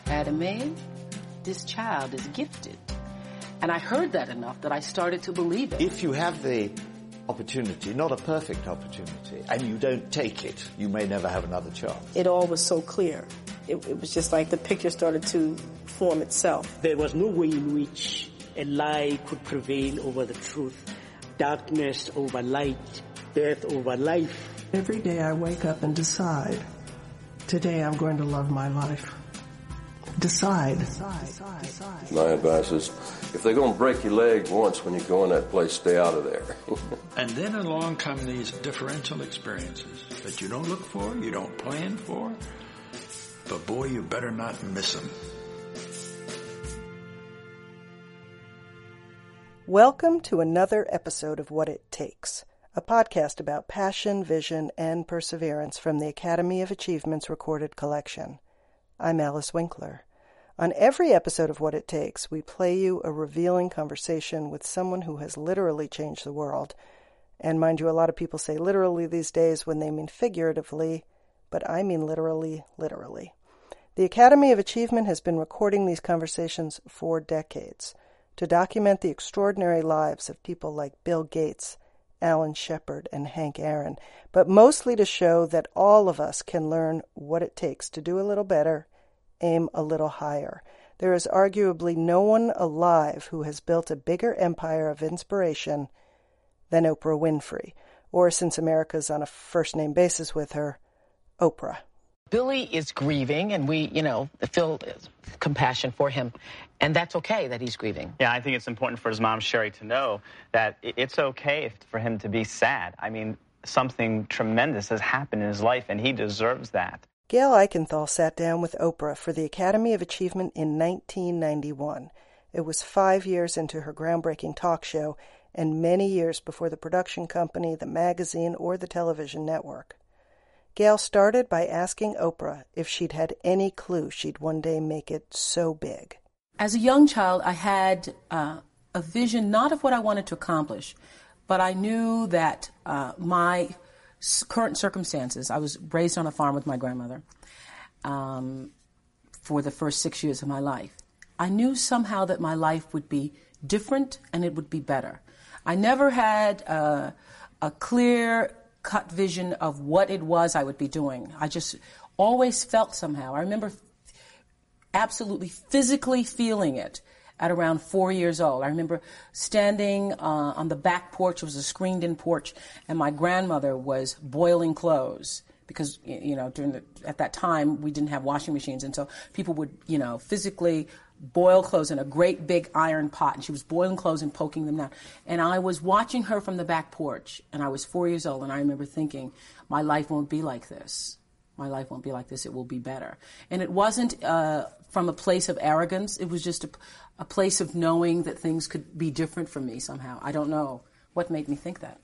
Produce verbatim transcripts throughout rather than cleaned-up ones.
Academy, this child is gifted. And I heard that enough that I started to believe it. If you have the opportunity, not a perfect opportunity, and you don't take it, you may never have another chance. It all was so clear. It, it was just like the picture started to form itself. There was no way in which a lie could prevail over the truth. Darkness over light, death over life. Every day I wake up and decide, today I'm going to love my life. Decide. Decide. Decide. Decide. My advice is, if they're going to break your leg once when you go in that place, stay out of there. And then along come these differential experiences that you don't look for, you don't plan for, but boy, you better not miss them. Welcome to another episode of What It Takes, a podcast about passion, vision, and perseverance from the Academy of Achievement's recorded collection. I'm Alice Winkler. On every episode of What It Takes, we play you a revealing conversation with someone who has literally changed the world. And mind you, a lot of people say literally these days when they mean figuratively, but I mean literally, literally. The Academy of Achievement has been recording these conversations for decades to document the extraordinary lives of people like Bill Gates, Alan Shepard, and Hank Aaron, but mostly to show that all of us can learn what it takes to do a little better, aim a little higher. There is arguably no one alive who has built a bigger empire of inspiration than Oprah Winfrey, or since America's on a first-name basis with her, Oprah. Billy is grieving, and we, you know, feel compassion for him. And that's okay that he's grieving. Yeah, I think it's important for his mom, Sherry, to know that it's okay if, for him to be sad. I mean, something tremendous has happened in his life, and he deserves that. Gail Eichenthal sat down with Oprah for the Academy of Achievement in nineteen ninety-one. It was five years into her groundbreaking talk show and many years before the production company, the magazine, or the television network. Gail started by asking Oprah if she'd had any clue she'd one day make it so big. As a young child, I had uh, a vision not of what I wanted to accomplish, but I knew that uh, my current circumstances, I was raised on a farm with my grandmother um, for the first six years of my life. I knew somehow that my life would be different and it would be better. I never had uh, a clear-cut vision of what it was I would be doing. I just always felt somehow. I remember absolutely physically feeling it at around four years old. I remember standing uh, on the back porch. It was a screened-in porch, and my grandmother was boiling clothes because, you know, during the, at that time, we didn't have washing machines, and so people would, you know, physically boil clothes in a great big iron pot, and she was boiling clothes and poking them down. And I was watching her from the back porch, and I was four years old, and I remember thinking, my life won't be like this. My life won't be like this. It will be better. And it wasn't uh, from a place of arrogance. It was just a, a place of knowing that things could be different for me somehow. I don't know what made me think that.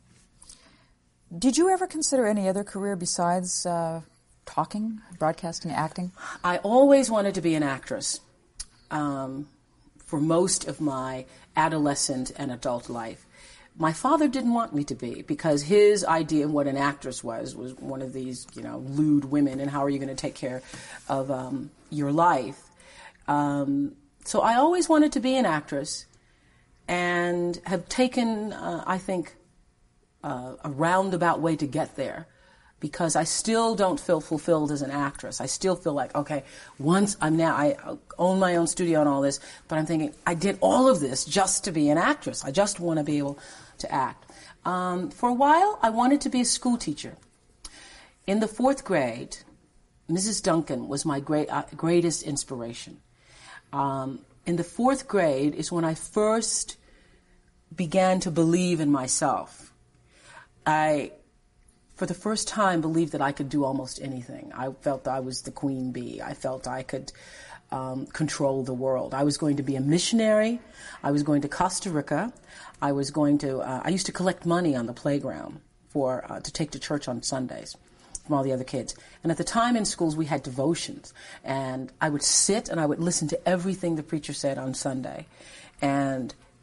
Did you ever consider any other career besides uh, talking, broadcasting, acting? I always wanted to be an actress um, for most of my adolescent and adult life. My father didn't want me to be because his idea of what an actress was was one of these, you know, lewd women, and how are you going to take care of um, your life? Um, so I always wanted to be an actress and have taken, uh, I think, uh, a roundabout way to get there because I still don't feel fulfilled as an actress. I still feel like, okay, once I'm now, I own my own studio and all this, but I'm thinking, I did all of this just to be an actress. I just want to be able to act. Um, for a while, I wanted to be a school teacher. In the fourth grade, Missus Duncan was my great, uh, greatest inspiration. Um, in the fourth grade is when I first began to believe in myself. I, for the first time, believed that I could do almost anything. I felt that I was the queen bee. I felt I could um, control the world. I was going to be a missionary. I was going to Costa Rica. I was going to, uh, I used to collect money on the playground for uh, to take to church on Sundays from all the other kids. And at the time in schools, we had devotions. And I would sit and I would listen to everything the preacher said on Sunday. And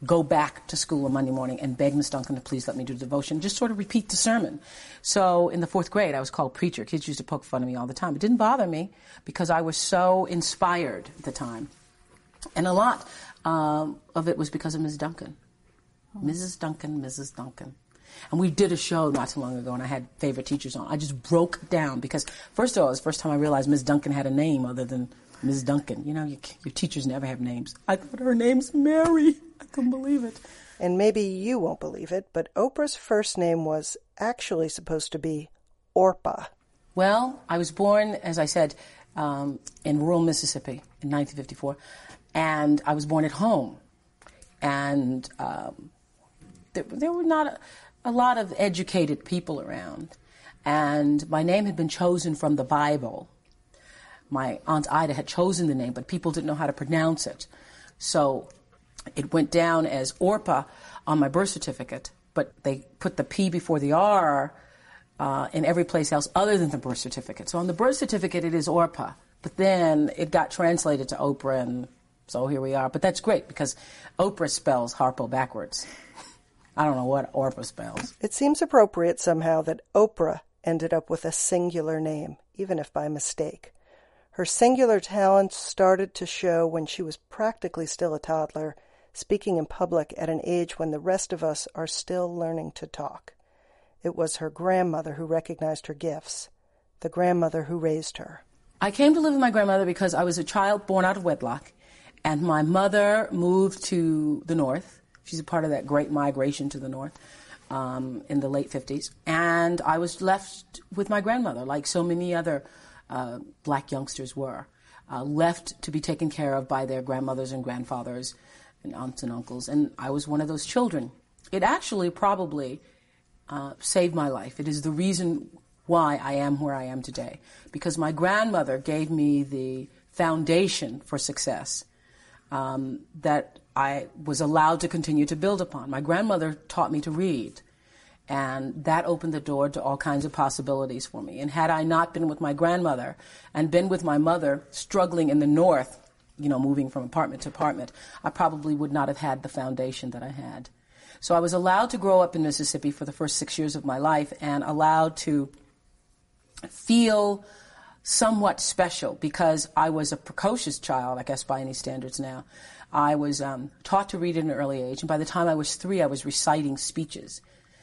go back to school on Monday morning and beg Miss Duncan to please let me do the devotion, just sort of repeat the sermon. So in the fourth grade, I was called preacher. Kids used to poke fun of me all the time. It didn't bother me because I was so inspired at the time. And a lot um, of it was because of Miss Duncan. Oh. Missus Duncan, Missus Duncan. And we did a show not too long ago, and I had favorite teachers on. I just broke down because, first of all, it was the first time I realized Miss Duncan had a name other than Miss Duncan. You know, you, your teachers never have names. I thought her name's Mary. I couldn't believe it. And maybe you won't believe it, but Oprah's first name was actually supposed to be Orpah. Well, I was born, as I said, um, in rural Mississippi in nineteen fifty-four, and I was born at home. And um, there, there were not a, a lot of educated people around. And my name had been chosen from the Bible. My Aunt Ida had chosen the name, but people didn't know how to pronounce it. So it went down as Orpah on my birth certificate, but they put the P before the R uh, in every place else other than the birth certificate. So on the birth certificate, it is Orpah. But then it got translated to Oprah, and so here we are. But that's great because Oprah spells Harpo backwards. I don't know what Orpah spells. It seems appropriate somehow that Oprah ended up with a singular name, even if by mistake. Her singular talents started to show when she was practically still a toddler, speaking in public at an age when the rest of us are still learning to talk. It was her grandmother who recognized her gifts, the grandmother who raised her. I came to live with my grandmother because I was a child born out of wedlock, and my mother moved to the north. She's a part of that great migration to the north um, in the late fifties. And I was left with my grandmother, like so many other uh, black youngsters were, uh, left to be taken care of by their grandmothers and grandfathers and aunts and uncles. And I was one of those children. It actually probably uh, saved my life. It is the reason why I am where I am today, because my grandmother gave me the foundation for success um, that I was allowed to continue to build upon. My grandmother taught me to read, and that opened the door to all kinds of possibilities for me. And had I not been with my grandmother and been with my mother struggling in the north, you know, moving from apartment to apartment, I probably would not have had the foundation that I had. So I was allowed to grow up in Mississippi for the first six years of my life and allowed to feel somewhat special because I was a precocious child, I guess by any standards now. I was um, taught to read at an early age, and by the time I was three, I was reciting speeches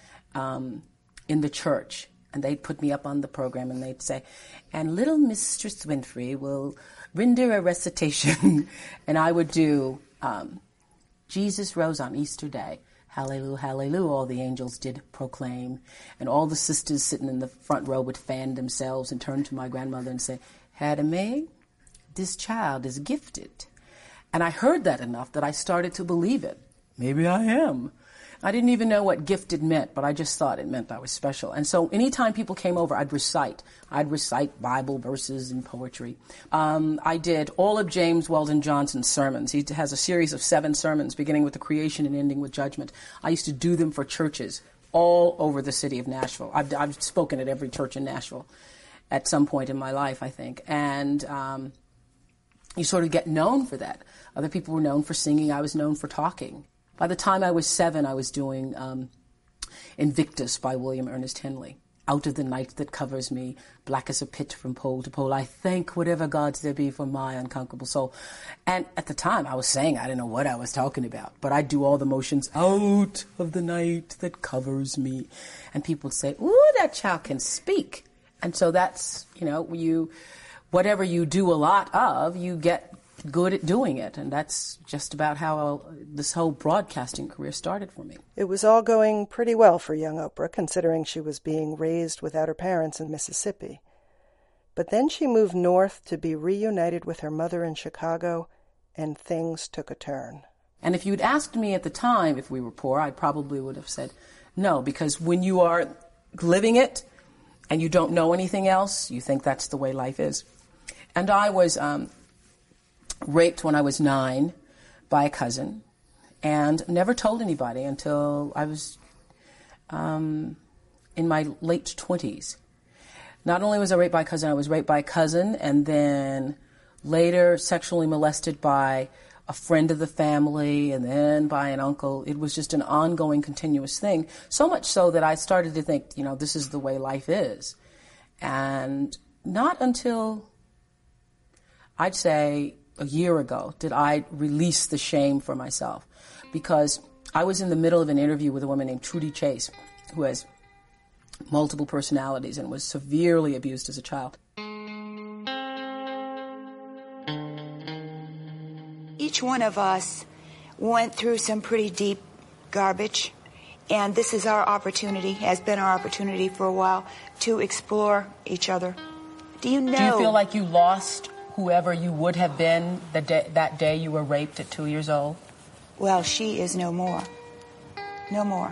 um, in the church. And they'd put me up on the program, and they'd say, and little Mistress Winfrey will render a recitation. And I would do, um, Jesus rose on Easter Day. Hallelujah, hallelujah, all the angels did proclaim. And all the sisters sitting in the front row would fan themselves and turn to my grandmother and say, Hattie Mae, this child is gifted. And I heard that enough that I started to believe it. Maybe I am. I didn't even know what gifted meant, but I just thought it meant I was special. And so anytime people came over, I'd recite. I'd recite Bible verses and poetry. Um, I did all of James Weldon Johnson's sermons. He has a series of seven sermons, beginning with the creation and ending with judgment. I used to do them for churches all over the city of Nashville. I've, I've spoken at every church in Nashville at some point in my life, I think. And um, you sort of get known for that. Other people were known for singing. I was known for talking. By the time I was seven, I was doing um, Invictus by William Ernest Henley. Out of the night that covers me, black as a pit from pole to pole, I thank whatever gods there be for my unconquerable soul. And at the time, I was saying, I didn't know what I was talking about, but I'd do all the motions, out of the night that covers me. And people would say, ooh, that child can speak. And so that's, you know, you, whatever you do a lot of, you get good at doing it, and that's just about how this whole broadcasting career started for me. It was all going pretty well for young Oprah, considering she was being raised without her parents in Mississippi. But then she moved north to be reunited with her mother in Chicago, and things took a turn. And if you'd asked me at the time if we were poor, I probably would have said no, because when you are living it and you don't know anything else, you think that's the way life is. And I was um, raped when I was nine by a cousin and never told anybody until I was um, in my late twenties. Not only was I raped by a cousin, I was raped by a cousin and then later sexually molested by a friend of the family, and then by an uncle. It was just an ongoing, continuous thing, so much so that I started to think, you know, this is the way life is. And not until, I'd say, a year ago did I release the shame for myself, because I was in the middle of an interview with a woman named Trudy Chase, who has multiple personalities and was severely abused as a child. Each one of us went through some pretty deep garbage, and this is our opportunity, has been our opportunity for a while, to explore each other. Do you know... Do you feel like you lost whoever you would have been the day, that day you were raped at two years old? Well, she is no more. No more.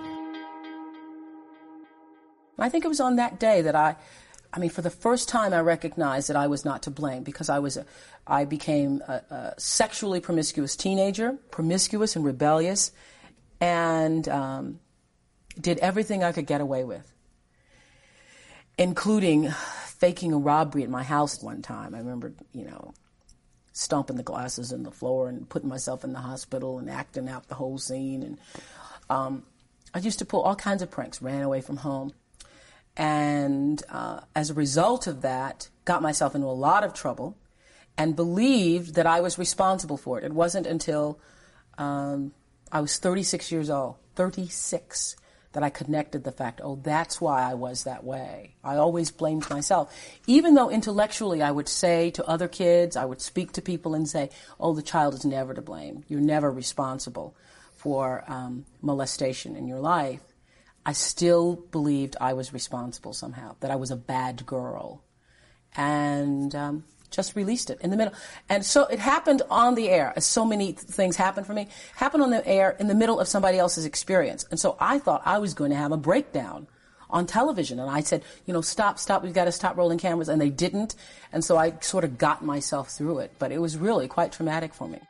I think it was on that day that I, I mean, for the first time I recognized that I was not to blame, because I was, a, I became a, a sexually promiscuous teenager, promiscuous and rebellious, and um, did everything I could get away with, including faking a robbery at my house one time. I remember, you know, stomping the glasses in the floor and putting myself in the hospital and acting out the whole scene. And um, I used to pull all kinds of pranks, ran away from home. And uh, as a result of that, got myself into a lot of trouble and believed that I was responsible for it. It wasn't until um, I was thirty-six years old, thirty-six, that I connected the fact, oh, that's why I was that way. I always blamed myself. Even though intellectually I would say to other kids, I would speak to people and say, oh, the child is never to blame. You're never responsible for um, molestation in your life. I still believed I was responsible somehow, that I was a bad girl. And um, just released it in the middle. And so it happened on the air, as so many th- things happened for me, happened on the air in the middle of somebody else's experience. And so I thought I was going to have a breakdown on television. And I said, you know, stop, stop, we've got to stop rolling cameras. And they didn't. And so I sort of got myself through it. But it was really quite traumatic for me.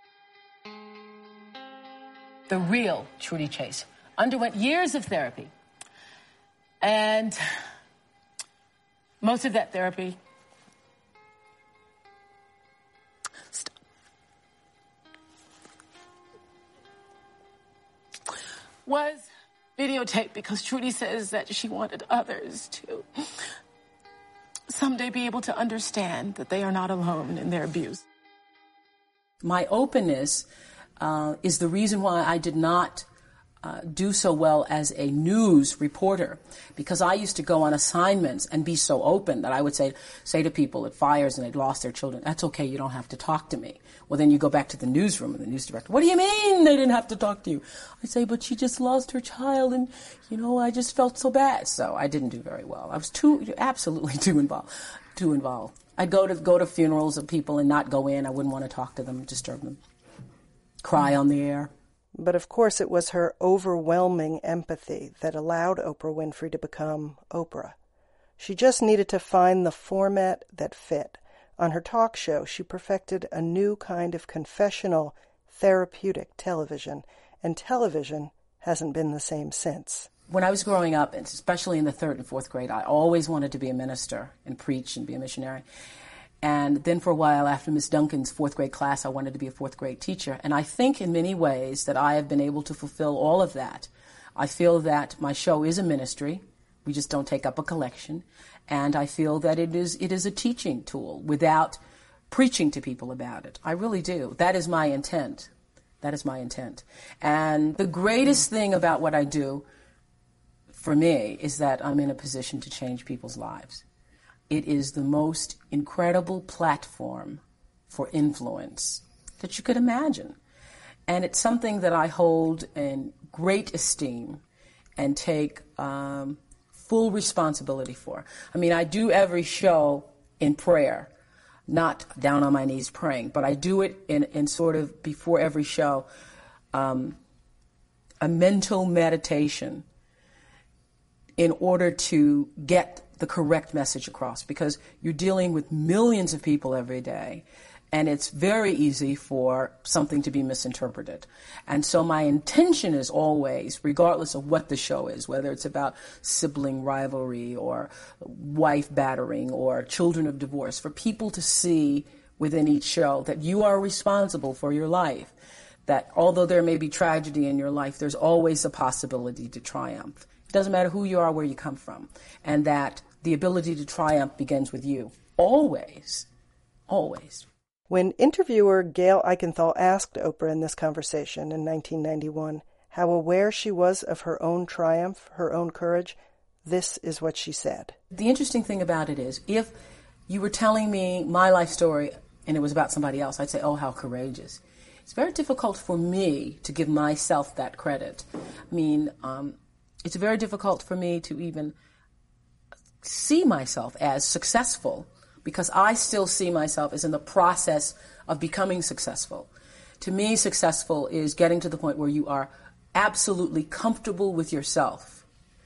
The real Trudy Chase underwent years of therapy. And most of that therapy Stop. was videotaped, because Trudy says that she wanted others to someday be able to understand that they are not alone in their abuse. My openness uh, is the reason why I did not Uh, do so well as a news reporter, because I used to go on assignments and be so open that I would say say to people at fires and they'd lost their children, that's okay, you don't have to talk to me. Well, then you go back to the newsroom and the news director, what do you mean they didn't have to talk to you? I say, but she just lost her child and, you know, I just felt so bad. So I didn't do very well. I was too, absolutely too involved, too involved. I'd go to, go to funerals of people and not go in. I wouldn't want to talk to them, disturb them, cry on the air. But of course it was her overwhelming empathy that allowed Oprah Winfrey to become Oprah. She just needed to find the format that fit. On her talk show, she perfected a new kind of confessional, therapeutic television, and television hasn't been the same since. When I was growing up, especially in the third and fourth grade, I always wanted to be a minister and preach and be a missionary. And then for a while, after Miss Duncan's fourth grade class, I wanted to be a fourth grade teacher. And I think in many ways that I have been able to fulfill all of that. I feel that my show is a ministry. We just don't take up a collection. And I feel that it is it is a teaching tool without preaching to people about it. I really do. That is my intent. That is my intent. And the greatest thing about what I do for me is that I'm in a position to change people's lives. It is the most incredible platform for influence that you could imagine. And it's something that I hold in great esteem and take um, full responsibility for. I mean, I do every show in prayer, not down on my knees praying, but I do it in, in sort of before every show, um, a mental meditation in order to get the correct message across, because you're dealing with millions of people every day, and it's very easy for something to be misinterpreted. And so my intention is always, regardless of what the show is, whether it's about sibling rivalry or wife battering or children of divorce, for people to see within each show, that you are responsible for your life, that although there may be tragedy in your life, there's always a possibility to triumph. It doesn't matter who you are, where you come from, and that the ability to triumph begins with you. Always. Always. When interviewer Gail Eichenthal asked Oprah in this conversation in nineteen ninety-one how aware she was of her own triumph, her own courage, this is what she said. The interesting thing about it is, if you were telling me my life story and it was about somebody else, I'd say, oh, how courageous. It's very difficult for me to give myself that credit. I mean, um, it's very difficult for me to even see myself as successful, because I still see myself as in the process of becoming successful. To me, successful is getting to the point where you are absolutely comfortable with yourself.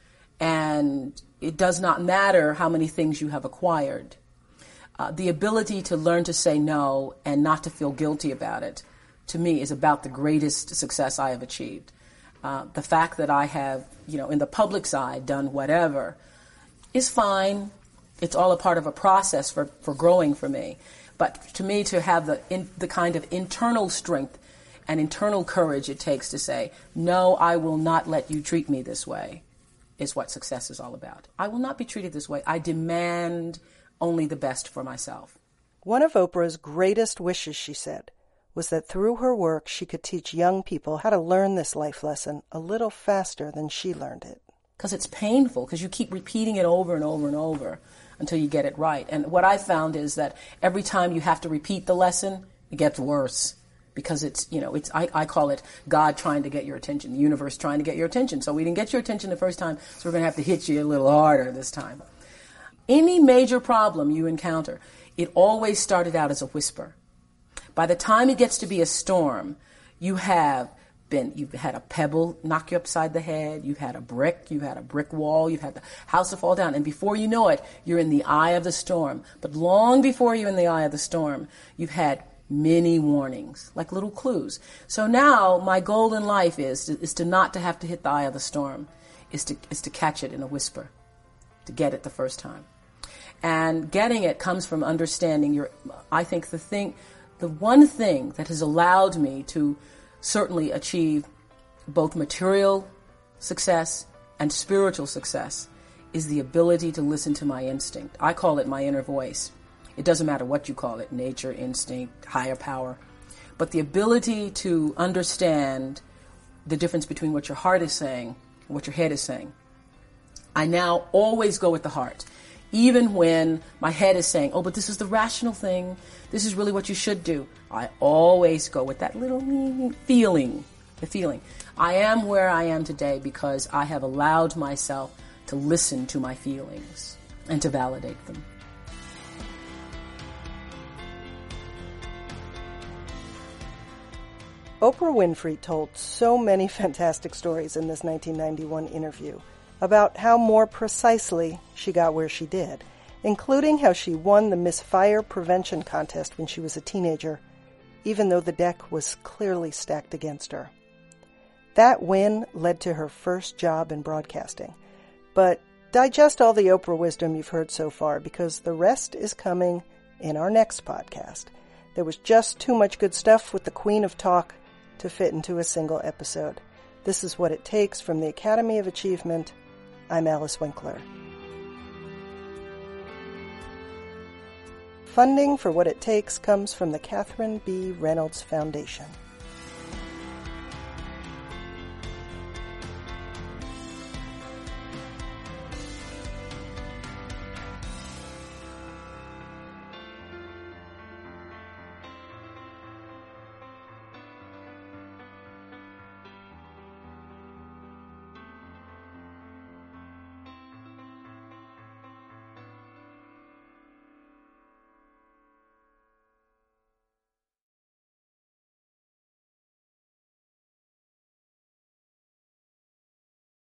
And it does not matter how many things you have acquired. Uh, the ability to learn to say no and not to feel guilty about it, to me, is about the greatest success I have achieved. Uh, the fact that I have, you know, in the public's eye, done whatever is fine. It's all a part of a process for, for growing for me. But to me, to have the in, the kind of internal strength and internal courage it takes to say, no, I will not let you treat me this way, is what success is all about. I will not be treated this way. I demand only the best for myself. One of Oprah's greatest wishes, she said, was that through her work she could teach young people how to learn this life lesson a little faster than she learned it. Because it's painful, because you keep repeating it over and over and over until you get it right. And what I found is that every time you have to repeat the lesson, it gets worse. Because it's, you know, it's I, I call it God trying to get your attention, the universe trying to get your attention. So we didn't get your attention the first time, so we're going to have to hit you a little harder this time. Any major problem you encounter, it always started out as a whisper. By the time it gets to be a storm, you have been, you've had a pebble knock you upside the head, you've had a brick, you've had a brick wall, you've had the house to fall down, and before you know it, you're in the eye of the storm. But long before you're in the eye of the storm, you've had many warnings, like little clues. So now my goal in life is to, is to not to have to hit the eye of the storm, is to is to catch it in a whisper, to get it the first time. And getting it comes from understanding your, I think the thing, the one thing that has allowed me to certainly achieve both material success and spiritual success is the ability to listen to my instinct. I call it my inner voice. It doesn't matter what you call it, nature, instinct, higher power. But the ability to understand the difference between what your heart is saying and what your head is saying. I now always go with the heart. Even when my head is saying, oh, but this is the rational thing, this is really what you should do, I always go with that little feeling, the feeling. I am where I am today because I have allowed myself to listen to my feelings and to validate them. Oprah Winfrey told so many fantastic stories in this nineteen ninety-one interview about how more precisely she got where she did, including how she won the Miss Fire Prevention contest when she was a teenager, even though the deck was clearly stacked against her. That win led to her first job in broadcasting. But digest all the Oprah wisdom you've heard so far, because the rest is coming in our next podcast. There was just too much good stuff with the Queen of Talk to fit into a single episode. This is What It Takes from the Academy of Achievement. I'm Alice Winkler. Funding for What It Takes comes from the Catherine B. Reynolds Foundation.